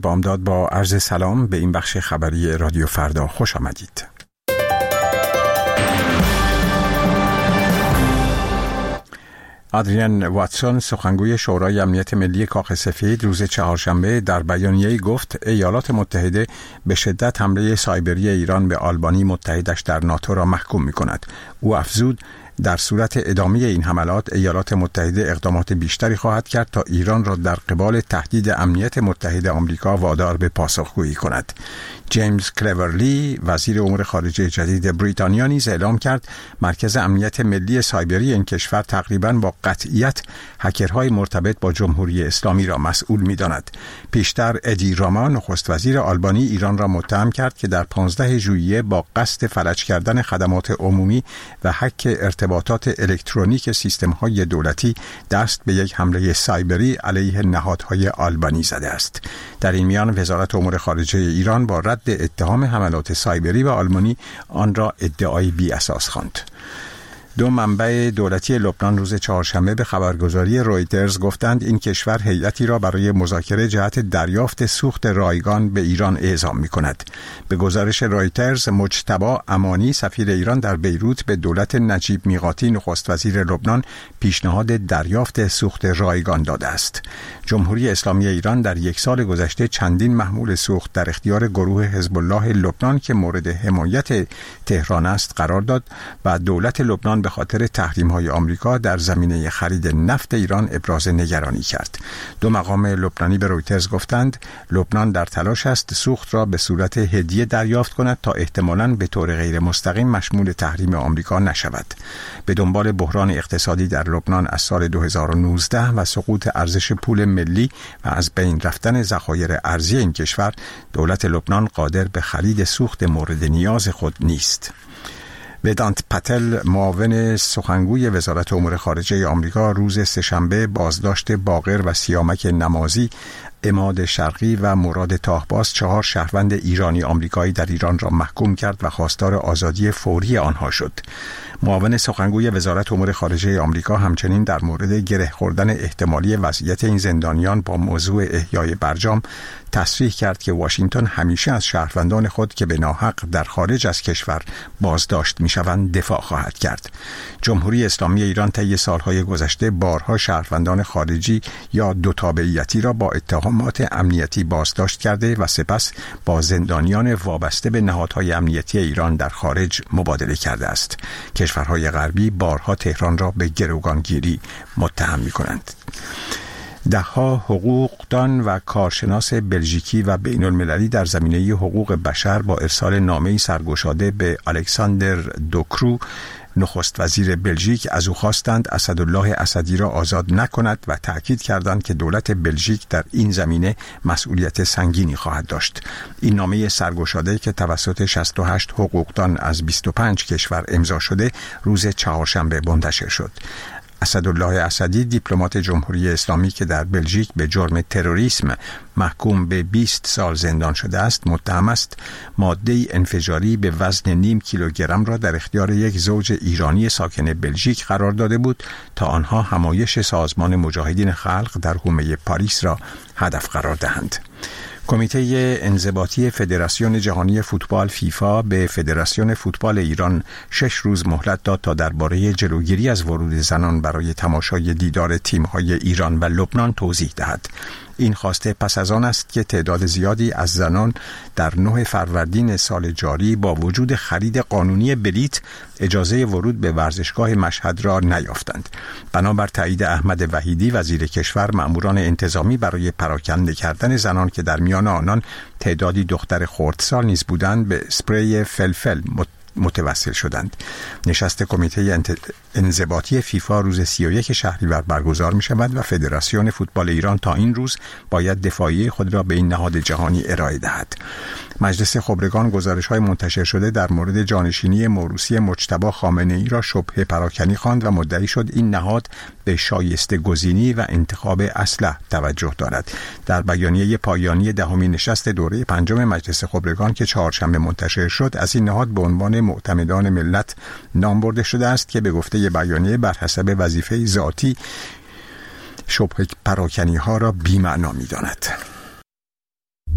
بامداد با عرض سلام به این بخش خبری رادیو فردا خوش آمدید. آدریان واتسون سخنگوی شورای امنیت ملی کاخ سفید روز چهارشنبه در بیانیه‌ای گفت ایالات متحده به شدت حمله سایبری ایران به آلبانی متحدش در ناتو را محکوم می‌کند. او افزود در صورت ادامه این حملات ایالات متحده اقدامات بیشتری خواهد کرد تا ایران را در قبال تهدید امنیت متحد آمریکا وادار به پاسخگویی کند. جیمز کلورلی وزیر امور خارجه جدید بریتانیا نیز اعلام کرد مرکز امنیت ملی سایبری این کشور تقریباً با قطعیت هکرهای مرتبط با جمهوری اسلامی را مسئول می‌داند. پیشتر ادی راما نخست وزیر آلبانی ایران را متهم کرد که در 15 ژوئیه با قصد فلج کردن خدمات عمومی و هک ارتباطات الکترونیک سیستم‌های دولتی دست به یک حمله سایبری علیه نهادهای آلبانی زده است. در این میان وزارت امور خارجه ایران با رد اتهام حملات سایبری به آلبانی آن را ادعای بی اساس خواند. دو منبع دولتی لبنان روز چهارشنبه به خبرگزاری رویترز گفتند این کشور هیئتی را برای مذاکره جهت دریافت سوخت رایگان به ایران اعزام می‌کند. به گزارش رویترز مجتبی امانی سفیر ایران در بیروت به دولت نجیب میقاتی نخست وزیر لبنان پیشنهاد دریافت سوخت رایگان داده است. جمهوری اسلامی ایران در یک سال گذشته چندین محمول سوخت در اختیار گروه حزب الله لبنان که مورد حمایت تهران است قرار داد و دولت لبنان به خاطر تحریم‌های آمریکا در زمینه خرید نفت ایران ابراز نگرانی کرد. دو مقام لبنانی به رویترز گفتند لبنان در تلاش است سوخت را به صورت هدیه دریافت کند تا احتمالاً به طور غیر مستقیم مشمول تحریم آمریکا نشود. به دنبال بحران اقتصادی در لبنان از سال 2019 و سقوط ارزش پول ملی و از بین رفتن ذخایر ارزی این کشور، دولت لبنان قادر به خرید سوخت مورد نیاز خود نیست. ودانت پتل معاون سخنگوی وزارت امور خارجه آمریکا روز سه‌شنبه بازداشت باقر و سیامک نمازی، عماد شرقی و مراد تاهباز 4 شهروند ایرانی آمریکایی در ایران را محکوم کرد و خواستار آزادی فوری آنها شد. معاون سخنگوی وزارت امور خارجه آمریکا همچنین در مورد گره خوردن احتمالی وضعیت این زندانیان با موضوع احیای برجام تصریح کرد که واشنگتن همیشه از شهروندان خود که به ناحق در خارج از کشور بازداشت می‌شوند دفاع خواهد کرد. جمهوری اسلامی ایران طی سالهای گذشته بارها شهروندان خارجی یا دو تابعیتی را با اتهامات امنیتی بازداشت کرده و سپس با زندانیان وابسته به نهادهای امنیتی ایران در خارج مبادله کرده است. کشورهای غربی بارها تهران را به گروگانگیری متهم می‌کنند. ده‌ها حقوقدان و کارشناس بلژیکی و بین‌المللی در زمینه حقوق بشر با ارسال نامه‌ای سرگشاده به الکساندر دوکرو نخست وزیر بلژیک از او خواستند اسدالله اسدی را آزاد نکند و تأکید کردند که دولت بلژیک در این زمینه مسئولیت سنگینی خواهد داشت. این نامه سرگشاده که توسط 68 حقوقدان از 25 کشور امضا شده روز چهارشنبه منتشر شد. اسدالله اسدی دیپلمات جمهوری اسلامی که در بلژیک به جرم تروریسم محکوم به 20 سال زندان شده است متهم است ماده انفجاری به وزن نیم کیلوگرم را در اختیار یک زوج ایرانی ساکن بلژیک قرار داده بود تا آنها همایش سازمان مجاهدین خلق در حومه پاریس را هدف قرار دهند. کمیته انضباطی فدراسیون جهانی فوتبال فیفا به فدراسیون فوتبال ایران 6 روز مهلت داد تا درباره جلوگیری از ورود زنان برای تماشای دیدار تیم‌های ایران و لبنان توضیح دهد. این خواسته پس از آن است که تعداد زیادی از زنان در 9 فروردین سال جاری با وجود خرید قانونی بلیت اجازه ورود به ورزشگاه مشهد را نیافتند. بنابر تایید احمد وحیدی وزیر کشور، مأموران انتظامی برای پراکنده کردن زنان که در میان آنان تعدادی دختر خردسال نیز بودند به اسپری فلفل متوسل شدند. نشست کمیته انضباطی فیفا روز 31 شهریور برگزار می شود و فدراسیون فوتبال ایران تا این روز باید دفاعیه خود را به این نهاد جهانی ارائه دهد. مجلس خبرگان گزارش‌های منتشر شده در مورد جانشینی موروثی مجتبی خامنه‌ای را شبهه پراکنی خواند و مدعی شد این نهاد به شایسته گزینی و انتخاب اصلح توجه دارد. در بیانیه پایانی دهمین نشست دوره 5 مجلس خبرگان که چهارشنبه منتشر شد از این نهاد به عنوان معتمدان ملت نام برده شده است که به گفته بیانیه بر حسب وظیفه ذاتی شبهه پراکنی ها را بی‌معنا می‌داند.